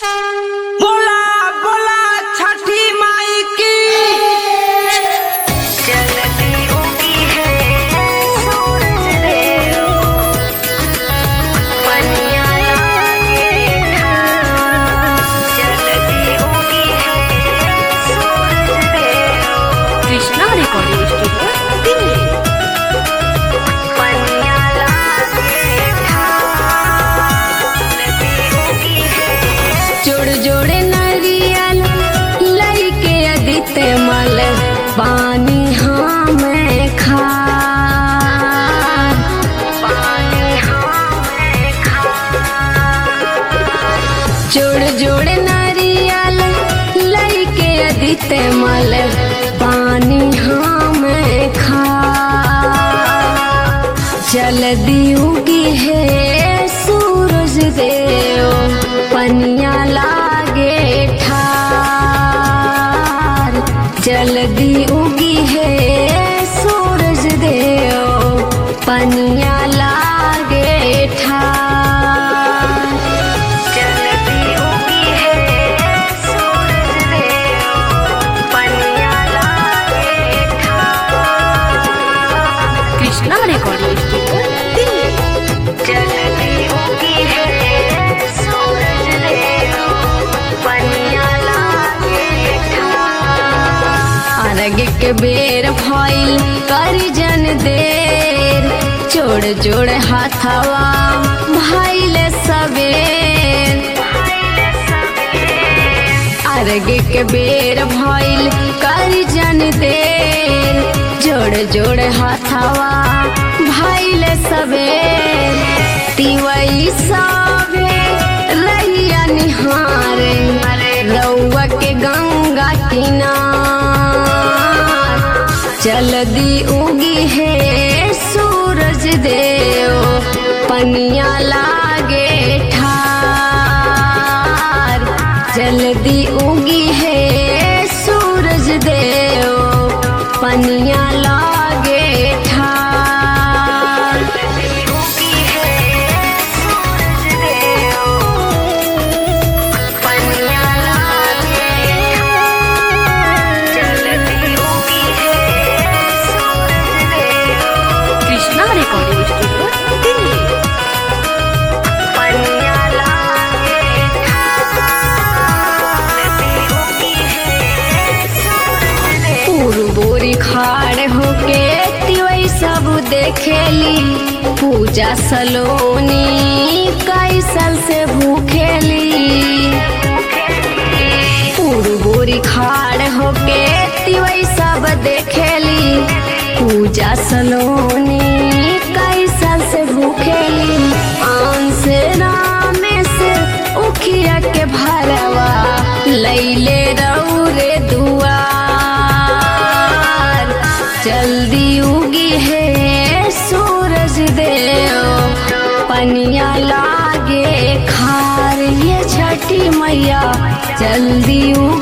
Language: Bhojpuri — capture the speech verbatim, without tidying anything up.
बोला बोला छठी माई की। जलती उगी है सूरज देव, पनिया लागे ठाड़। जलती उगी है सूरज देव, कृष्णा रिकॉर्डिंग स्टूडियो दिल्ली। पनिया लागे ठाड़। जलती उगी है जोड़ जोड़े नारियल लइके अदिते मल पानी हमें खा पानी हमें जोड़ जोड़े नारियल लइके अदिते मल पानी हमें खा जल्दी उगी है सूरज देव, पनिया लागे ठार। जल्दी उगी है सूरज देव, पनिया लागे ठार। जलती उगी है सूरज देव, पनिया लागे ठाड़। Krishna recording studio Delhi. जलती उगी है सूरज देव, पनिया लागे ठाड़। अर्घ के बेर भइल करी जन देर, जोड़ जोड़ हाथवा भइल सबेर। अर्घ के बेर भइल करी जन देर, जोड़ जोड़ हाथवा भइल सबेर। तिवई सभे रहिया निहारे रउआ के गंगा किनार। जल्दी उगी है सूरज देव, पनिया लागे ठार। जल्दी उगी है सूरज देव, पनिया लागे ठार। उगी है सूरज देव, पनिया लागे ठाड़। जलती उगी है सूरज देव, कृष्णा रिकॉर्डिंग स्टूडियो दिल्ली। पनिया लागे ठाड़। जलती उगी है सूरज देव। पूर्वोरी खाड़ होके तिवई सब देखेली, पूजा सलोनी कई साल से भूखेली। पूर्वोरी खाड़ होके तिवई सब देखेली, पूजा सलोनी कई साल से भूखेली। आन से रामे से उखिया के भरवा लैले रौरे दुआर। जल्दी उगी है सूरज देव, पनिया लागे खार। ये छठी मैया जल्दी